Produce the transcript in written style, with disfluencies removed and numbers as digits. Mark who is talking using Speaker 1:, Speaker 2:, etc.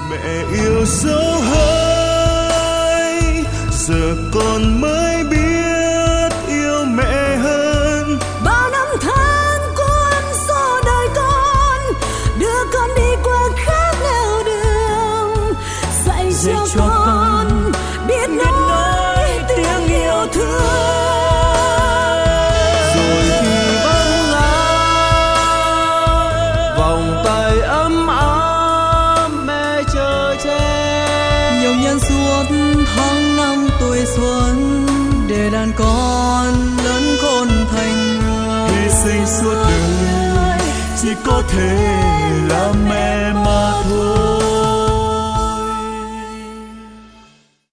Speaker 1: Mẹ yêu dấu hơi, giờ con mới biết yêu mẹ hơn.
Speaker 2: Bao năm tháng cuốn xô đời con, đưa con đi qua khác nẻo đường, dạy cho con biết nói tiếng yêu thương.
Speaker 1: Rồi khi vắng ngát, vòng tay ấm áp mẹ chờ che.
Speaker 2: Nhiều nhân suốt tháng năm tuổi xuân, để đàn con lớn khôn thành người.
Speaker 1: Hy sinh suốt đời chỉ có thể là mẹ mà thôi.